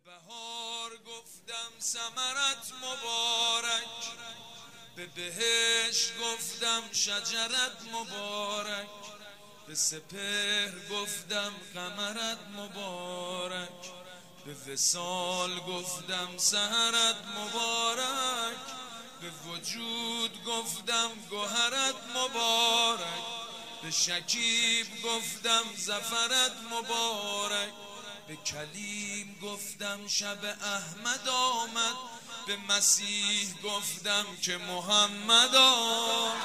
بهار گفتم ثمرت مبارک، به بهشت گفتم شجرت مبارک، به سپهر گفتم قمرت مبارک، به وصال گفتم سحرت مبارک، به وجود گفتم گوهرت مبارک، به شکیب گفتم زفرت مبارک، به کلیم گفتم شب احمد آمد، به مسیح گفتم که محمد آمد.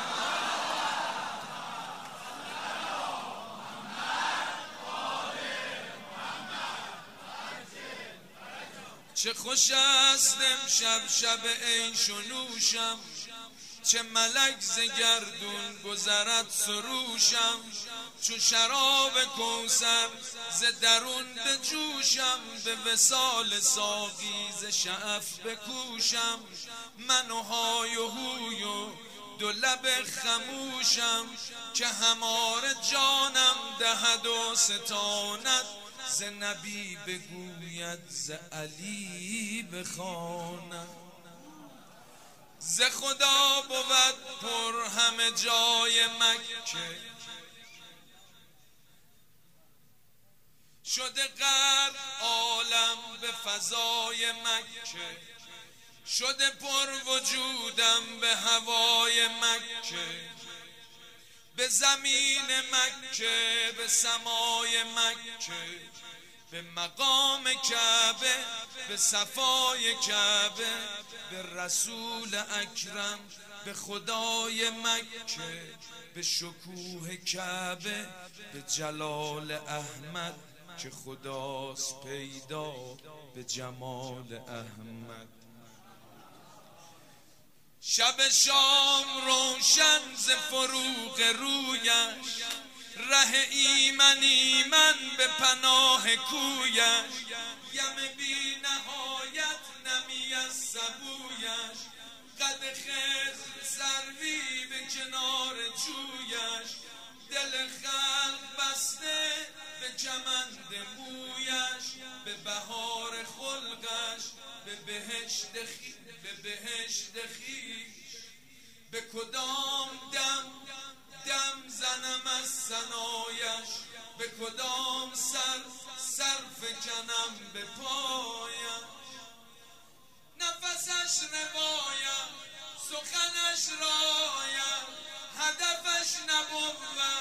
چه خوش است امشب شب عیش و نوشم، چه ملک ز گردون گذرد سروشم، چو شراب کوثر ز درون بجوشم، به وصال ساقی ز شعف بکوشم، من و های و هوی و دو لب خموشم، که هماره جانم دهد و ستاند، ز نبی بگوید ز علی بخواند. ز خدا بود پر همه جای مکه، شده غرق عالم به فضای مکه، شده پر وجودم به هوای مکه، به زمین مکه، به سمای مکه، به مقام کعبه، به صفای کعبه، به رسول اکرم، به خدای مکه، به شکوه کعبه، به جلال احمد که خداست پیدا به جمال احمد. شب شام روشن ز فروغ رویش، ره ایمن ایمن به پناه کویش، یم بی نهایت نمی از سبویش، قد خضر سروی به کنار جویش، دل خلق بسته به کمند مویش، به بهار خلقش، به بهشت خویش، به کدام دم دم زنم از ثنایش، به کدام سر فکنم به پایش، نفسش روایت سخنش رایت، هدفش نبود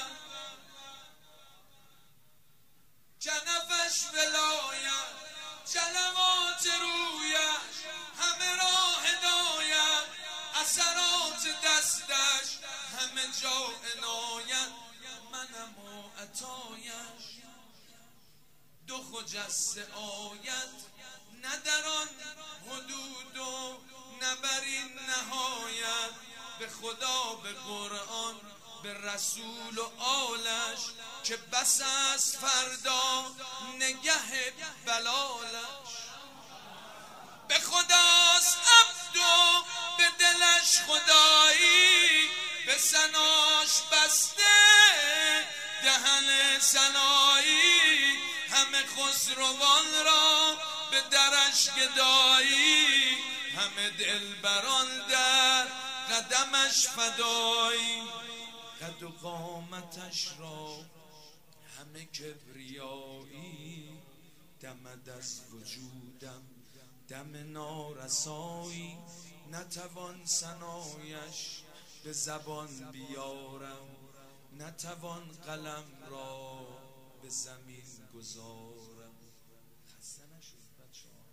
کنفش ولایت، جلوات رویش همه راه هدایت، اثرات دستش همه جا عنایت، منم و عطایش دو خجسته آیت، نه در آن حدود و نه بر این نهایت، به خدا، به قرآن، به رسول و آلش، که بس از فردا نگه بلالش، به خداست عبد و به دلش خدایی، به ثناش بسته دهن ثنایی، همه خسروان را به درش گدایی، همه دلبران در قدمش فدایی، قد و قامتش را همه کبریایی، دمد از وجودم دم نارسایی، نتوان ثنایش به زبان بیارم، نتوان قلم را به زمین گذارم. خسته نشد بچه‌ها.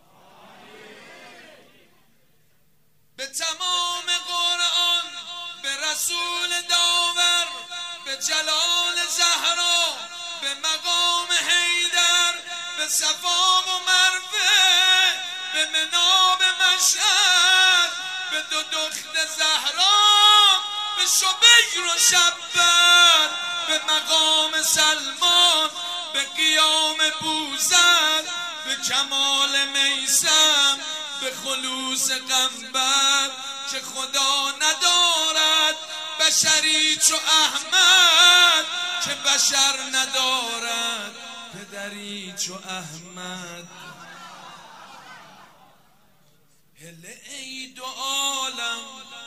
به تمام قرآن، به رسول داور، به جلال زهرا، به مقام حیدر، به صفا و مروه، به مناب مشهد، به دو دخت زهرا، به شبیر و شبر، به مقام سلمان، به قیام بوذر، به کمال میثم، به خلوص قنبر، که خدا ندارد بشری چو احمد، که بشر ندارد پدری چو احمد. هله ای دو عالم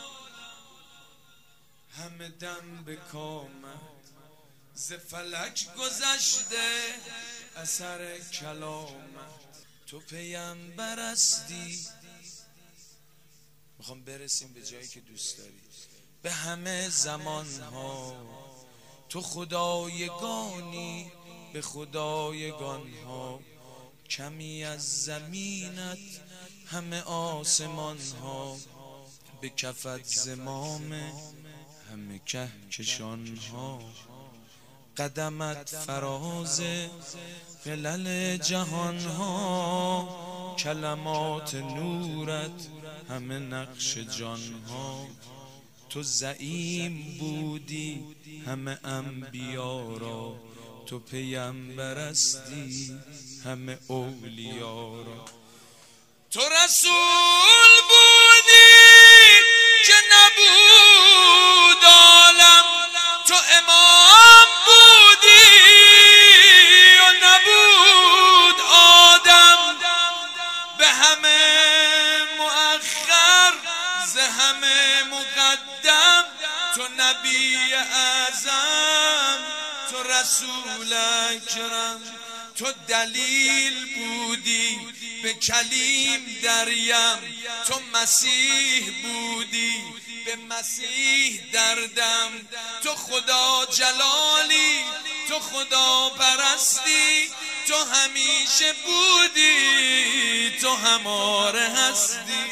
همه دم به کامت، ز فلک گذشته اثر کلامت. تو پیمبر هستی، میخوام برسیم به جایی که دوست داری، به همه زمانها. تو خدایگانی به خدایگانها، کمی از زمینت همه آسمانها. به کفت زمام همه کهکشانها، قدمت فراز ملل جهانها. کلمات نورت همه نقش جانها. تو زعیم بودی همه انبیا را، تو پیمبر هستی همه اولیا را. تو رسول بودی که نبود عالم، تو امام بودی و نبود آدم. به همه مؤخر ز همه مقدم، تو نبی اعظم تو رسول اکرم. تو دلیل بودی به کلیم دریم، تو مسیح بودی به مسیح دردم. تو خدا جلالی تو خدا پرستی، تو همیشه بودی تو هماره هستی.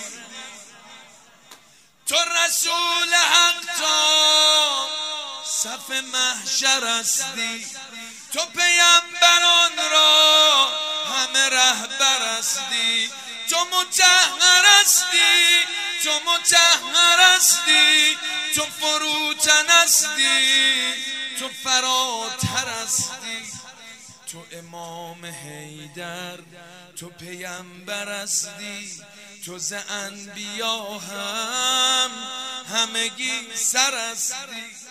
تو رسول حق تا صف محشر هستی، تو پیمبران را همه رهبر هستی. تو مطهر هستی تو مطهر هستی، تو فروتن هستی تو فراتر هستی. تو امام حیدر تو پیمبر هستی، تو ز انبیا هم همگی سر هستی.